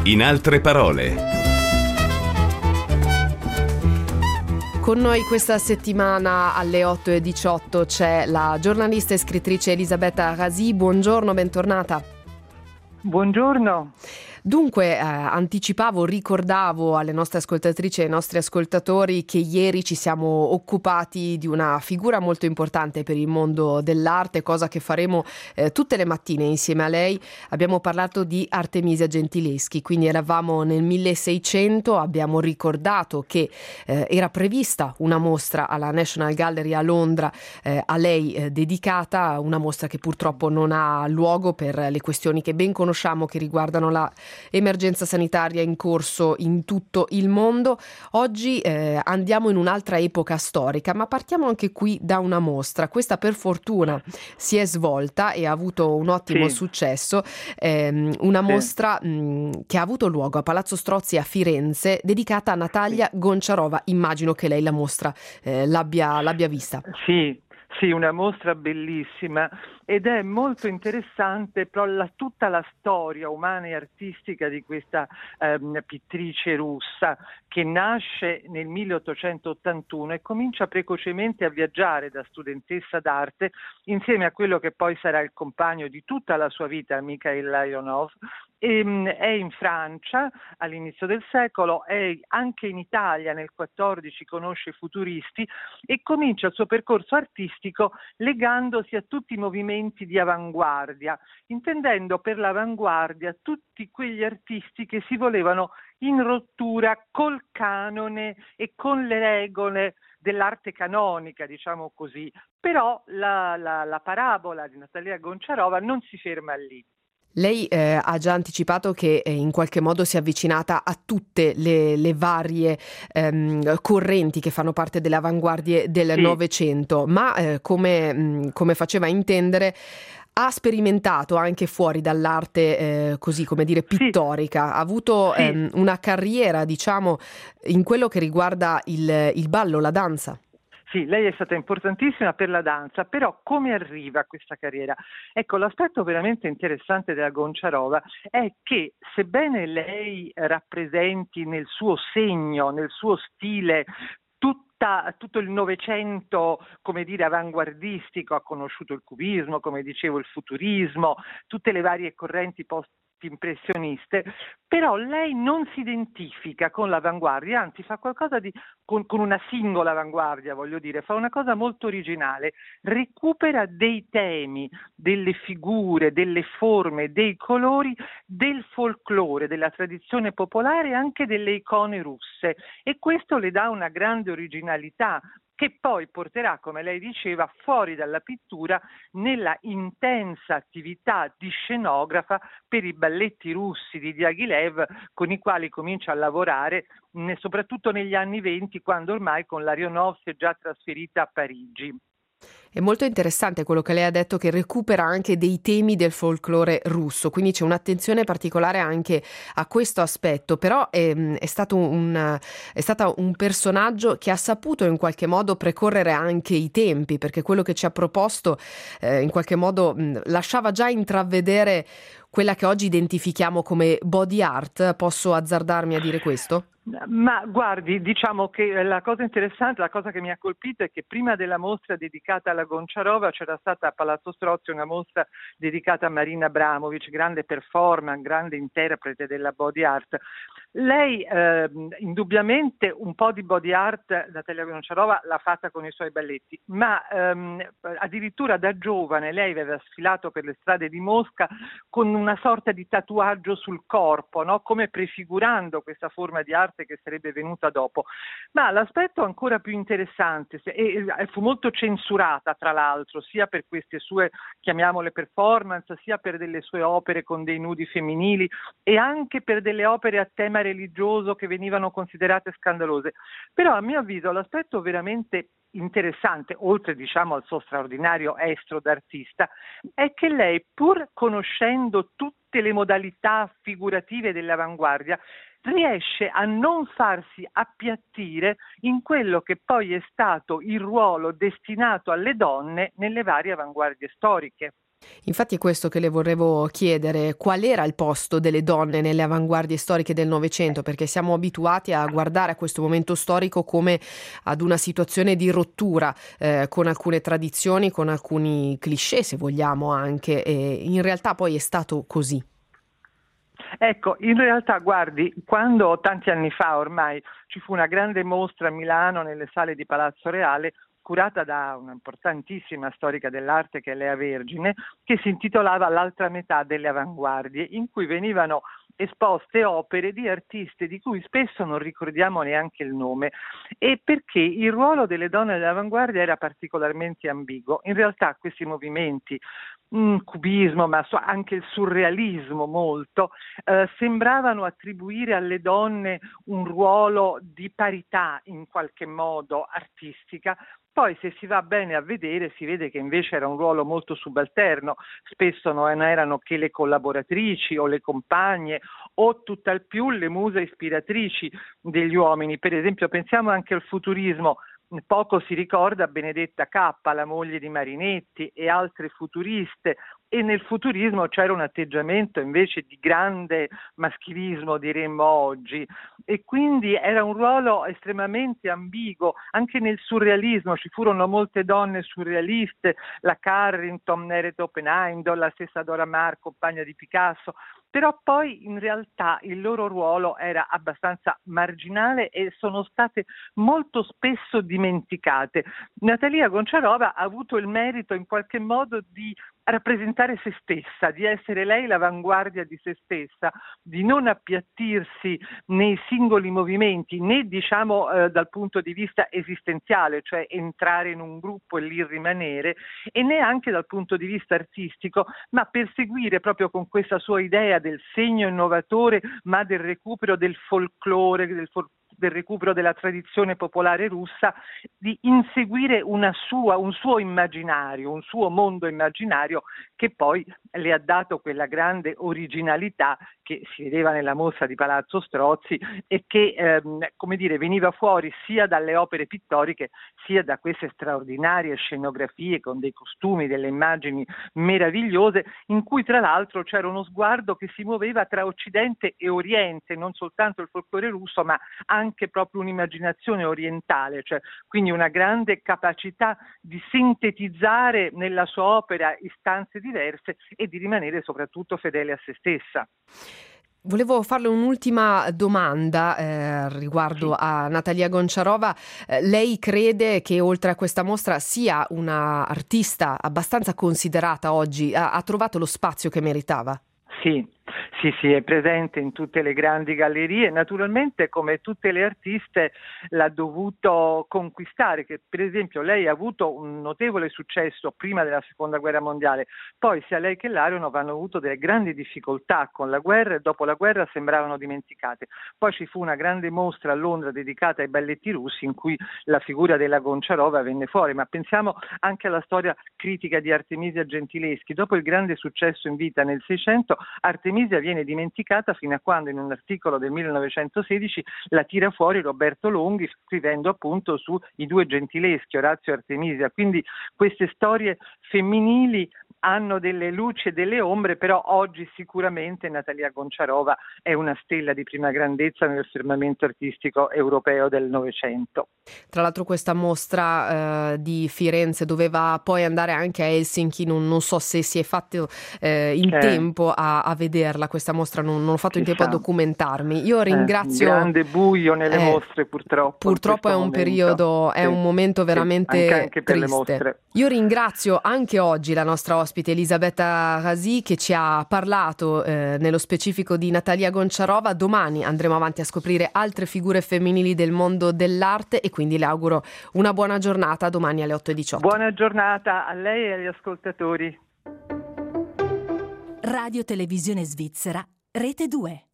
In altre parole. Con noi questa settimana alle 8:18 c'è la giornalista e scrittrice Elisabetta Rasi. Buongiorno, bentornata. Buongiorno. Dunque, ricordavo alle nostre ascoltatrici e ai nostri ascoltatori che ieri ci siamo occupati di una figura molto importante per il mondo dell'arte, cosa che faremo tutte le mattine insieme a lei. Abbiamo parlato di Artemisia Gentileschi, quindi eravamo nel 1600, abbiamo ricordato che era prevista una mostra alla National Gallery a Londra a lei dedicata, una mostra che purtroppo non ha luogo per le questioni che ben conosciamo che riguardano la emergenza sanitaria in corso in tutto il mondo. Oggi andiamo in un'altra epoca storica, ma partiamo anche qui da una mostra. Questa per fortuna si è svolta e ha avuto un ottimo successo, una mostra che ha avuto luogo a Palazzo Strozzi a Firenze, dedicata a Natalia Gonciarova. Immagino che lei la mostra l'abbia vista. Sì, una mostra bellissima ed è molto interessante però tutta la storia umana e artistica di questa pittrice russa che nasce nel 1881 e comincia precocemente a viaggiare da studentessa d'arte insieme a quello che poi sarà il compagno di tutta la sua vita, Mikhail Larionov. È in Francia all'inizio del secolo, è anche in Italia nel 14, conosce i futuristi e comincia il suo percorso artistico legandosi a tutti i movimenti di avanguardia, intendendo per l'avanguardia tutti quegli artisti che si volevano in rottura col canone e con le regole dell'arte canonica, diciamo così. Però la parabola di Natalia Gonciarova non si ferma lì. Lei ha già anticipato che in qualche modo si è avvicinata a tutte le varie correnti che fanno parte delle avanguardie del Novecento, ma come faceva intendere ha sperimentato anche fuori dall'arte così come dire pittorica, ha avuto una carriera diciamo in quello che riguarda il ballo, la danza. Sì, lei è stata importantissima per la danza, però come arriva a questa carriera? Ecco, l'aspetto veramente interessante della Gonciarova è che sebbene lei rappresenti nel suo segno, nel suo stile, tutto il Novecento, come dire, avanguardistico, ha conosciuto il cubismo, come dicevo, il futurismo, tutte le varie correnti post-impressioniste, però lei non si identifica con l'avanguardia, anzi fa qualcosa con una singola avanguardia, voglio dire, fa una cosa molto originale, recupera dei temi, delle figure, delle forme, dei colori del folklore, della tradizione popolare e anche delle icone russe e questo le dà una grande originalità che poi porterà, come lei diceva, fuori dalla pittura nella intensa attività di scenografa per i balletti russi di Diaghilev, con i quali comincia a lavorare soprattutto negli anni '20, quando ormai con Larionov si è già trasferita a Parigi. È molto interessante quello che lei ha detto, che recupera anche dei temi del folklore russo, quindi c'è un'attenzione particolare anche a questo aspetto, però è stato un personaggio che ha saputo in qualche modo precorrere anche i tempi, perché quello che ci ha proposto in qualche modo lasciava già intravedere quella che oggi identifichiamo come body art. Posso azzardarmi a dire questo? Ma guardi, diciamo che la cosa interessante, la cosa che mi ha colpito è che prima della mostra dedicata alla Gonciarova c'era stata a Palazzo Strozzi una mostra dedicata a Marina Abramovic, grande performer, grande interprete della body art. Lei indubbiamente un po' di body art Natalia Gonciarova l'ha fatta con i suoi balletti, ma addirittura da giovane lei aveva sfilato per le strade di Mosca con una sorta di tatuaggio sul corpo, no? Come prefigurando questa forma di arte che sarebbe venuta dopo. Ma l'aspetto ancora più interessante, e fu molto censurata tra l'altro, sia per queste sue, chiamiamole performance, sia per delle sue opere con dei nudi femminili e anche per delle opere a tema religioso che venivano considerate scandalose. Però a mio avviso l'aspetto veramente interessante, oltre diciamo al suo straordinario estro d'artista, è che lei, pur conoscendo tutte le modalità figurative dell'avanguardia, riesce a non farsi appiattire in quello che poi è stato il ruolo destinato alle donne nelle varie avanguardie storiche. Infatti è questo che le volevo chiedere: qual era il posto delle donne nelle avanguardie storiche del Novecento? Perché siamo abituati a guardare a questo momento storico come ad una situazione di rottura, con alcune tradizioni, con alcuni cliché, se vogliamo anche, e in realtà poi è stato così. Ecco, in realtà, guardi, quando tanti anni fa ormai ci fu una grande mostra a Milano nelle sale di Palazzo Reale, curata da un'importantissima storica dell'arte che è Lea Vergine, che si intitolava L'altra metà delle avanguardie, in cui venivano esposte opere di artiste di cui spesso non ricordiamo neanche il nome, e perché il ruolo delle donne dell'avanguardia era particolarmente ambiguo. In realtà questi movimenti, cubismo, ma anche il surrealismo molto, sembravano attribuire alle donne un ruolo di parità in qualche modo artistica. Poi se si va bene a vedere si vede che invece era un ruolo molto subalterno, spesso non erano che le collaboratrici o le compagne o tutt'al più le muse ispiratrici degli uomini. Per esempio pensiamo anche al futurismo. Poco si ricorda Benedetta K, la moglie di Marinetti, e altre futuriste, e nel futurismo c'era un atteggiamento invece di grande maschilismo, diremmo oggi, e quindi era un ruolo estremamente ambiguo. Anche nel surrealismo ci furono molte donne surrealiste, la Carrington, Nerette Oppenheim, la stessa Dora Maar, compagna di Picasso, però poi in realtà il loro ruolo era abbastanza marginale e sono state molto spesso dimenticate. Natalia Gonciarova ha avuto il merito in qualche modo di rappresentare se stessa, di essere lei l'avanguardia di se stessa, di non appiattirsi nei singoli movimenti, né diciamo dal punto di vista esistenziale, cioè entrare in un gruppo e lì rimanere, e neanche dal punto di vista artistico, ma perseguire proprio con questa sua idea del segno innovatore, ma del recupero del folklore, del recupero della tradizione popolare russa, di inseguire un suo immaginario, un suo mondo immaginario che poi le ha dato quella grande originalità che si vedeva nella mostra di Palazzo Strozzi e che come dire, veniva fuori sia dalle opere pittoriche sia da queste straordinarie scenografie con dei costumi, delle immagini meravigliose, in cui tra l'altro c'era uno sguardo che si muoveva tra Occidente e Oriente, non soltanto il folklore russo ma anche proprio un'immaginazione orientale, cioè quindi una grande capacità di sintetizzare nella sua opera istanze diverse e di rimanere soprattutto fedele a se stessa. Volevo farle un'ultima domanda riguardo Sì. a Natalia Gonciarova. Lei crede che oltre a questa mostra sia una artista abbastanza considerata oggi? Ha trovato lo spazio che meritava? Sì, è presente in tutte le grandi gallerie. Naturalmente, come tutte le artiste, l'ha dovuto conquistare, che per esempio lei ha avuto un notevole successo prima della Seconda Guerra Mondiale, poi sia lei che Larionov hanno avuto delle grandi difficoltà con la guerra e dopo la guerra sembravano dimenticate. Poi ci fu una grande mostra a Londra dedicata ai balletti russi in cui la figura della Gonciarova venne fuori, ma pensiamo anche alla storia critica di Artemisia Gentileschi. Dopo il grande successo in vita nel Seicento, Artemisia viene dimenticata fino a quando in un articolo del 1916 la tira fuori Roberto Longhi scrivendo appunto su i due Gentileschi, Orazio e Artemisia. Quindi queste storie femminili hanno delle luci e delle ombre, però oggi sicuramente Natalia Gonciarova è una stella di prima grandezza nel firmamento artistico europeo del Novecento. Tra l'altro questa mostra di Firenze doveva poi andare anche a Helsinki, non so se si è fatto in tempo a vederla questa mostra, non ho fatto in tempo a documentarmi. Io ringrazio... grande buio nelle mostre purtroppo. Purtroppo è un periodo, è un momento veramente anche per le mostre. Io ringrazio anche oggi la nostra ospite Elisabetta Rasi che ci ha parlato nello specifico di Natalia Gonciarova. Domani andremo avanti a scoprire altre figure femminili del mondo dell'arte e quindi le auguro una buona giornata domani alle 8:18. Buona giornata a lei e agli ascoltatori. Radio Televisione Svizzera, Rete 2.